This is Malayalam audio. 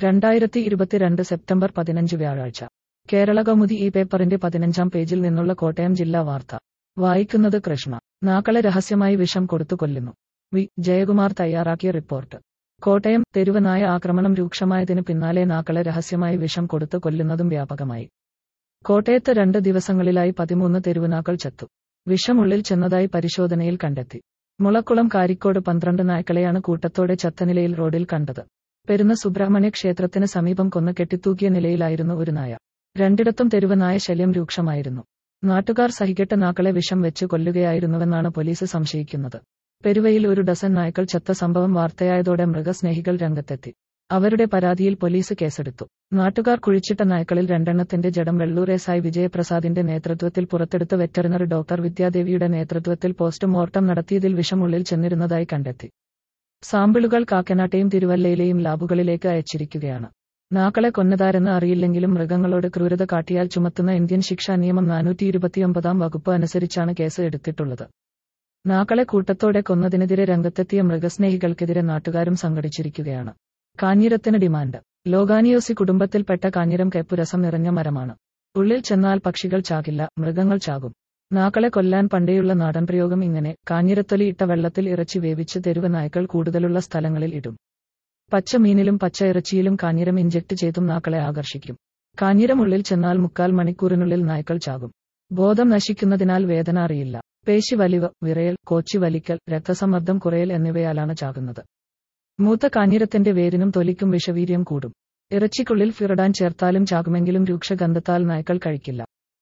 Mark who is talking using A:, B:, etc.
A: 2022 സെപ്റ്റംബർ 15 വ്യാഴാഴ്ച. കേരളകൗമുദി ഈ പേപ്പറിന്റെ 15-ാം പേജിൽ നിന്നുള്ള കോട്ടയം ജില്ലാ വാർത്ത. വായിക്കുന്നത് കൃഷ്ണ. നാക്കളെ രഹസ്യമായി വിഷം കൊടുത്തു കൊല്ലുന്നു. വി. ജയകുമാർ തയ്യാറാക്കിയ റിപ്പോർട്ട്. കോട്ടയം. തെരുവ് നായ ആക്രമണം രൂക്ഷമായതിന് പിന്നാലെ നാക്കളെ രഹസ്യമായി വിഷം കൊടുത്തു കൊല്ലുന്നതും വ്യാപകമായി. കോട്ടയത്ത് 2 ദിവസങ്ങളിലായി 13 തെരുവുനാക്കൾ ചത്തു. വിഷം ഉള്ളിൽ ചെന്നതായി പരിശോധനയിൽ കണ്ടെത്തി. മുളക്കുളം കാരിക്കോട് 12 നായ്ക്കളെയാണ് കൂട്ടത്തോടെ ചത്ത നിലയിൽ റോഡിൽ കണ്ടത്. പെരുന്ന സുബ്രഹ്മണ്യ ക്ഷേത്രത്തിന് സമീപം കൊന്ന് കെട്ടിത്തൂക്കിയ നിലയിലായിരുന്നു ഒരു നായ. 2ഇടത്തും തെരുവ് നായ ശല്യം രൂക്ഷമായിരുന്നു. നാട്ടുകാർ സഹികെട്ട നാക്കളെ വിഷം വെച്ച് കൊല്ലുകയായിരുന്നുവെന്നാണ് പോലീസ് സംശയിക്കുന്നത്. പെരുവയിൽ 1 ഡസൻ നായ്ക്കൾ ചത്ത സംഭവം വാർത്തയായതോടെ മൃഗസ്നേഹികൾ രംഗത്തെത്തി. അവരുടെ പരാതിയിൽ പോലീസ് കേസെടുത്തു. നാട്ടുകാർ കുഴിച്ചിട്ട നായ്ക്കളിൽ 2എണ്ണത്തിന്റെ ജഡം വെള്ളൂർ എസ്.ഐ. വിജയപ്രസാദിന്റെ നേതൃത്വത്തിൽ പുറത്തെടുത്ത് വെറ്ററിനറി ഡോക്ടർ വിദ്യാദേവിയുടെ നേതൃത്വത്തിൽ പോസ്റ്റ്മോർട്ടം നടത്തിയതിൽ വിഷം ഉള്ളിൽ ചെന്നിരുന്നതായി കണ്ടെത്തി. സാമ്പിളുകൾ കാക്കനാട്ടെയും തിരുവല്ലയിലെയും ലാബുകളിലേക്ക് അയച്ചിരിക്കുകയാണ്. നാക്കളെ കൊന്നതാരെന്ന് അറിയില്ലെങ്കിലും മൃഗങ്ങളോട് ക്രൂരത കാട്ടിയാൽ ചുമത്തുന്ന ഇന്ത്യൻ ശിക്ഷാ നിയമം 429 വകുപ്പ് അനുസരിച്ചാണ് കേസ് എടുത്തിട്ടുള്ളത്. നാക്കളെ കൂട്ടത്തോടെ കൊന്നതിനെതിരെ രംഗത്തെത്തിയ മൃഗസ്നേഹികൾക്കെതിരെ നാട്ടുകാരും സംഘടിച്ചിരിക്കുകയാണ്. കാഞ്ഞിരത്തിന് ഡിമാൻഡ്. ലോഗാനിയോസി കുടുംബത്തിൽപ്പെട്ട കാഞ്ഞിരം കേപ്പുരസം നിറഞ്ഞ മരമാണ്. ഉള്ളിൽ ചെന്നാൽ പക്ഷികൾ ചാകില്ല, മൃഗങ്ങൾ ചാകും. നാക്കളെ കൊല്ലാൻ പണ്ടേയുള്ള നാടൻ പ്രയോഗം ഇങ്ങനെ: കാഞ്ഞിരത്തൊലി ഇട്ട വെള്ളത്തിൽ ഇറച്ചി വേവിച്ച് തെരുവ് നായ്ക്കൾ കൂടുതലുള്ള സ്ഥലങ്ങളിൽ ഇടും. പച്ച മീനിലും പച്ച ഇറച്ചിയിലും കാഞ്ഞിരം ഇഞ്ചക്ട് ചെയ്തും നാക്കളെ ആകർഷിക്കും. കാഞ്ഞിരം ഉള്ളിൽ ചെന്നാൽ 3/4 മണിക്കൂറിനുള്ളിൽ നായ്ക്കൾ ചാകും. ബോധം നശിക്കുന്നതിനാൽ വേദന അറിയില്ല. പേശി വലിവ്, വിറയൽ, കോച്ചി വലിക്കൽ, രക്തസമ്മർദ്ദം കുറയൽ എന്നിവയാലാണ് ചാകുന്നത്. മൂത്ത കാഞ്ഞിരത്തിന്റെ വേരിനും തൊലിക്കും വിഷവീര്യം കൂടും. ഇറച്ചിക്കുള്ളിൽ ഫ്യൂറഡാൻ ചേർത്താലും ചാകുമെങ്കിലും രൂക്ഷഗന്ധത്താൽ നായ്ക്കൾ കഴിക്കില്ല.